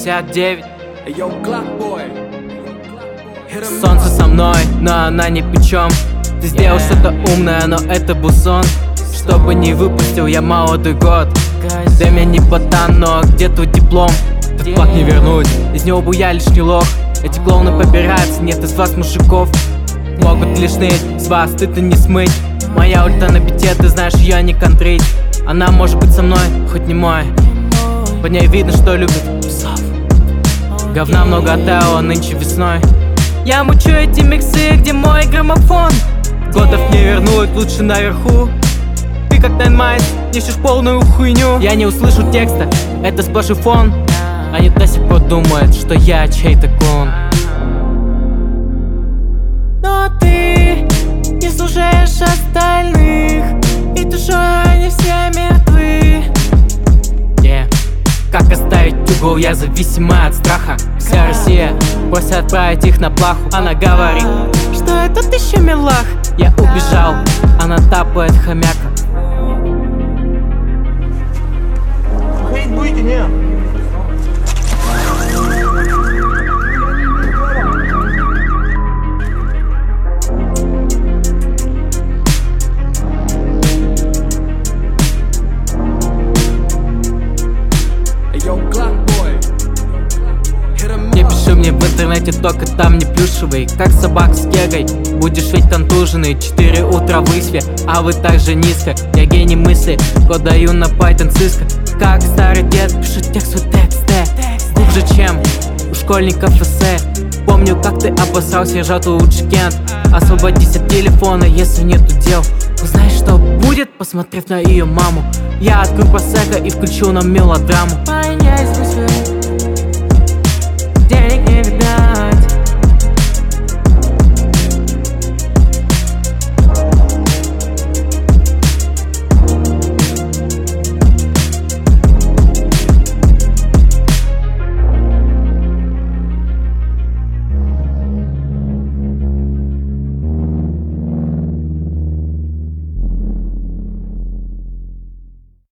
69. Солнце со мной, но она ни при чем. Ты сделал что-то умное, но это был сон. Чтобы не выпустил я молодой год. Для меня не ботан, но где твой диплом? Этот факт не вернуть, из него бы я лишний лох. Эти клоуны побираются, нет из вас мужиков. Могут лишь ныть, с вас стыд и не смыть. Моя ульта на бите, ты знаешь, ее не контрить. Она может быть со мной, хоть не мой. По ней видно, что любит псов. Говна много оттаяла нынче весной. Я мучу эти миксы, где мой граммофон. Годов не вернуть, лучше наверху. Ты как Дайнмайт, несешь полную хуйню. Я не услышу текста, это сплошь и фон. Они до сих пор думают, что я чей-то клон. Но ты не слушаешь остальных, и душой они все мертвы. Как оставить угол, я зависимая от страха. Вся Россия просит отправить их на плаху. Она говорит, что этот еще милах. Я убежал, она тапает хомяка. Выйдите, нет. Не пиши мне в интернете, только там не плюшевый. Как собак с кегой, будешь ведь контуженный. 4 утра в Исве, а вы так же низко. Я гений мысли, кодаю на Python Cisco. Как старый дед, пишу текст свой тексте. Глубже, чем у школьников эссе. Помню, как ты обоссался, ржату лучше Кент. Освободись от телефона, если нету дел. Узнаешь, что будет, посмотрев на ее маму. Я открою просека и включу нам мелодраму. Денег не видать.